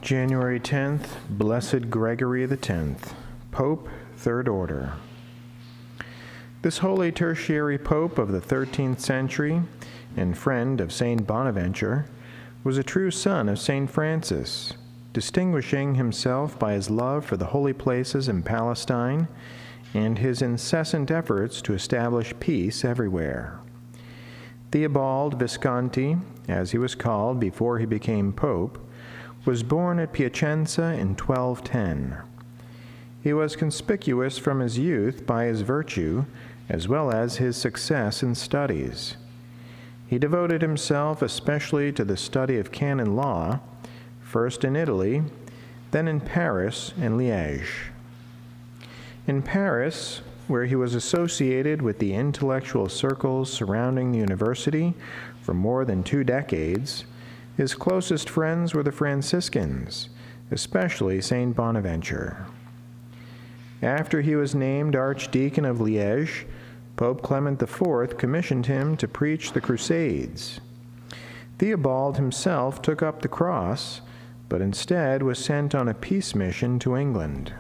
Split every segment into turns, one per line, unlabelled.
January 10th, Blessed Gregory X, Pope, Third Order. This holy tertiary pope of the 13th century and friend of Saint Bonaventure was a true son of Saint Francis, distinguishing himself by his love for the holy places in Palestine and his incessant efforts to establish peace everywhere. Theobald Visconti, as he was called before he became pope, was born at Piacenza in 1210. He was conspicuous from his youth by his virtue as well as his success in studies. He devoted himself especially to the study of canon law, first in Italy, then in Paris and Liège. In Paris, where he was associated with the intellectual circles surrounding the university for more than 2 decades, his closest friends were the Franciscans, especially Saint Bonaventure. After he was named Archdeacon of Liège, Pope Clement IV commissioned him to preach the Crusades. Theobald himself took up the cross, but instead was sent on a peace mission to England.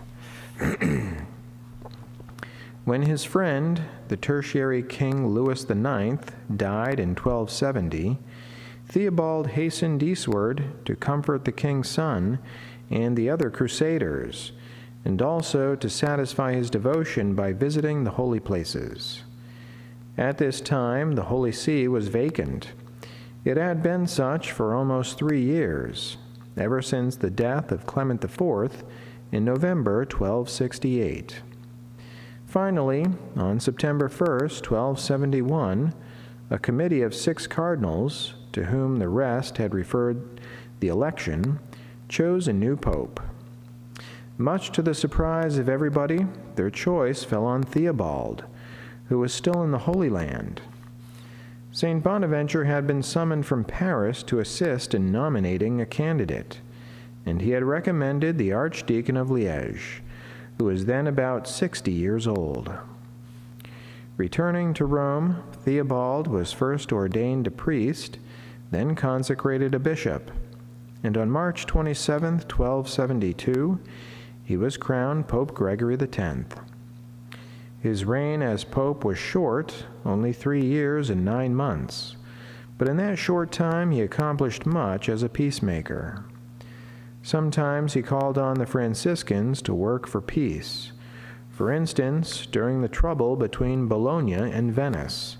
When his friend, the tertiary King Louis IX, died in 1270, Theobald hastened eastward to comfort the king's son and the other crusaders, and also to satisfy his devotion by visiting the holy places. At this time, the Holy See was vacant. It had been such for almost 3 years, ever since the death of Clement IV in November 1268. Finally, on September 1st, 1271, a committee of 6 cardinals, to whom the rest had referred the election, chose a new pope. Much to the surprise of everybody, their choice fell on Theobald, who was still in the Holy Land. Saint Bonaventure had been summoned from Paris to assist in nominating a candidate, and he had recommended the Archdeacon of Liège, who was then about 60 years old. Returning to Rome, Theobald was first ordained a priest, then consecrated a bishop, and on March 27, 1272, he was crowned Pope Gregory X. His reign as pope was short, only 3 years and 9 months, but in that short time he accomplished much as a peacemaker. Sometimes he called on the Franciscans to work for peace. For instance, during the trouble between Bologna and Venice.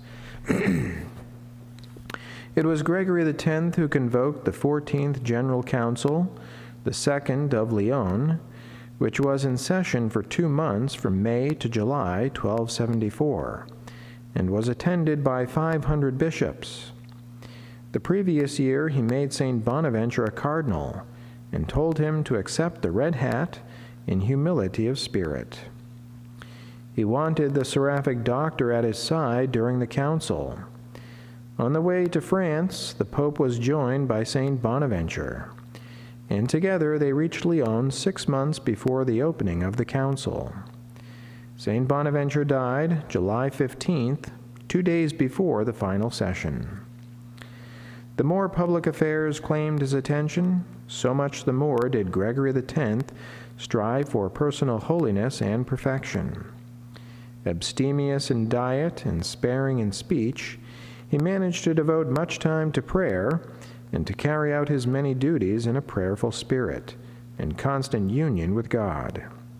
It was Gregory X who convoked the 14th General Council, the Second of Lyon, which was in session for 2 months from May to July 1274, and was attended by 500 bishops. The previous year he made Saint Bonaventure a cardinal and told him to accept the red hat in humility of spirit. He wanted the seraphic doctor at his side during the council. On the way to France, the Pope was joined by Saint Bonaventure, and together they reached Lyon 6 months before the opening of the council. Saint Bonaventure died July 15th, 2 days before the final session. The more public affairs claimed his attention, so much the more did Gregory X strive for personal holiness and perfection. Abstemious in diet and sparing in speech, he managed to devote much time to prayer and to carry out his many duties in a prayerful spirit and constant union with God.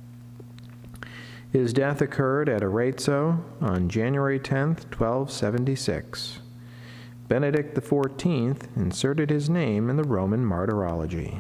His death occurred at Arezzo on January 10, 1276. Benedict XIV inserted his name in the Roman Martyrology.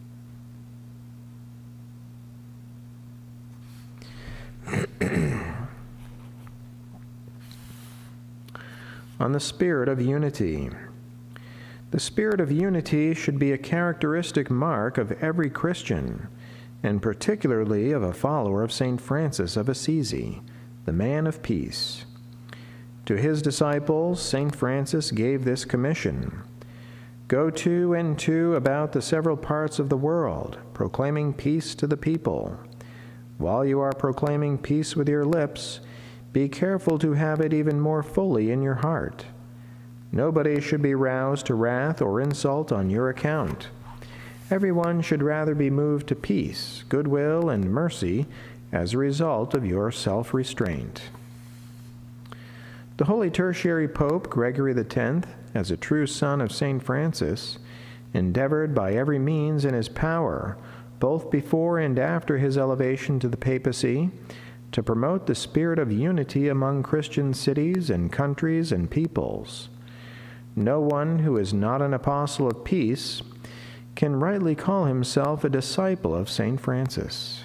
On the spirit of unity. The spirit of unity should be a characteristic mark of every Christian, and particularly of a follower of St. Francis of Assisi, the man of peace. To his disciples, St. Francis gave this commission: "Go to and to about the several parts of the world, proclaiming peace to the people. While you are proclaiming peace with your lips, be careful to have it even more fully in your heart. Nobody should be roused to wrath or insult on your account. Everyone should rather be moved to peace, goodwill, and mercy as a result of your self-restraint. The Holy Tertiary Pope Gregory X, as a true son of St. Francis, endeavored by every means in his power, both before and after his elevation to the papacy, to promote the spirit of unity among Christian cities and countries and peoples. No one who is not an apostle of peace can rightly call himself a disciple of St. Francis.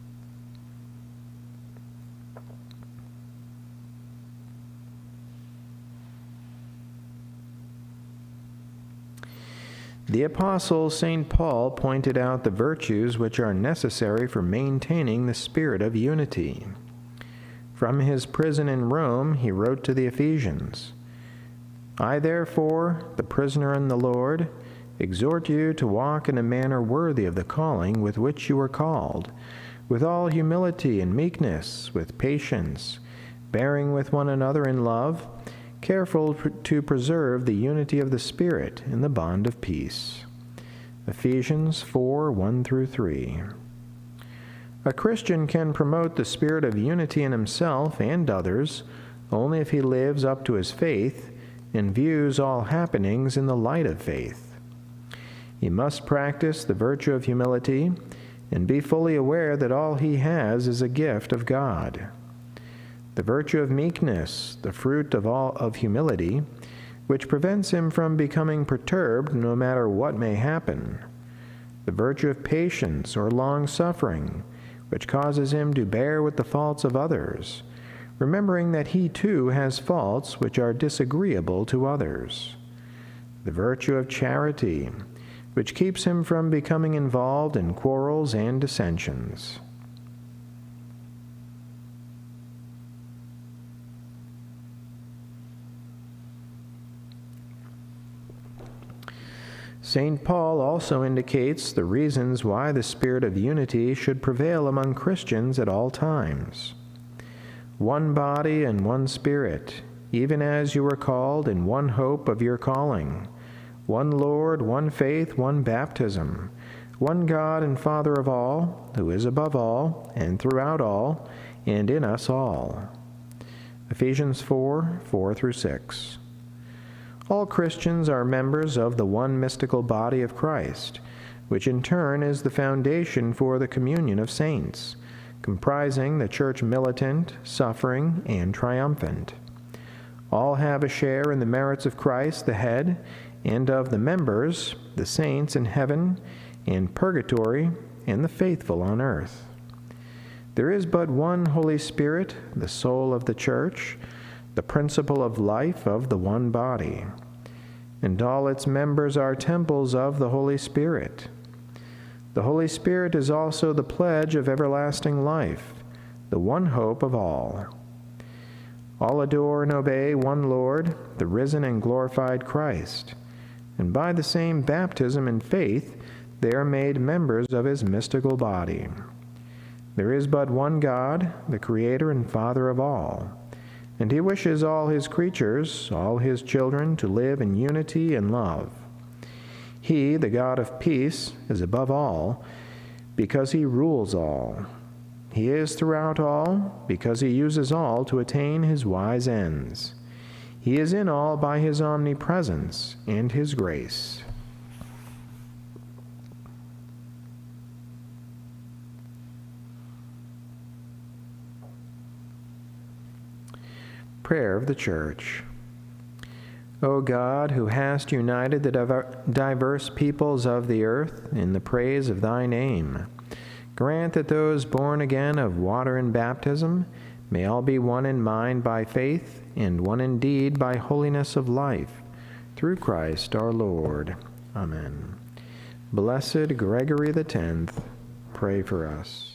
The Apostle St. Paul pointed out the virtues which are necessary for maintaining the spirit of unity. From his prison in Rome, he wrote to the Ephesians, "I therefore, the prisoner in the Lord, exhort you to walk in a manner worthy of the calling with which you were called, with all humility and meekness, with patience, bearing with one another in love, careful to preserve the unity of the Spirit in the bond of peace." Ephesians 4:1-3. A Christian can promote the spirit of unity in himself and others only if he lives up to his faith and views all happenings in the light of faith. He must practice the virtue of humility and be fully aware that all he has is a gift of God. The virtue of meekness, the fruit of humility, which prevents him from becoming perturbed no matter what may happen. The virtue of patience or long-suffering, which causes him to bear with the faults of others, remembering that he too has faults which are disagreeable to others. The virtue of charity, which keeps him from becoming involved in quarrels and dissensions. St. Paul also indicates the reasons why the spirit of unity should prevail among Christians at all times. One body and one spirit, even as you were called in one hope of your calling. One Lord, one faith, one baptism. One God and Father of all, who is above all, and throughout all, and in us all. Ephesians 4:4-6. All Christians are members of the one mystical body of Christ, which in turn is the foundation for the communion of saints, comprising the church militant, suffering, and triumphant. All have a share in the merits of Christ, the head, and of the members, the saints in heaven, and purgatory, and the faithful on earth. There is but one Holy Spirit, the soul of the church, the principle of life of the one body, and all its members are temples of the Holy Spirit. The Holy Spirit is also the pledge of everlasting life, the one hope of all. All adore and obey one Lord, the risen and glorified Christ, and by the same baptism and faith they are made members of his mystical body. There is but one God, the Creator and Father of all, and he wishes all his creatures, all his children, to live in unity and love. He, the God of peace, is above all, because he rules all. He is throughout all, because he uses all to attain his wise ends. He is in all by his omnipresence and his grace. Prayer of the Church. O God, who hast united the diverse peoples of the earth in the praise of thy name, grant that those born again of water and baptism may all be one in mind by faith, and one in deed by holiness of life, through Christ our Lord. Amen. Blessed Gregory X, pray for us.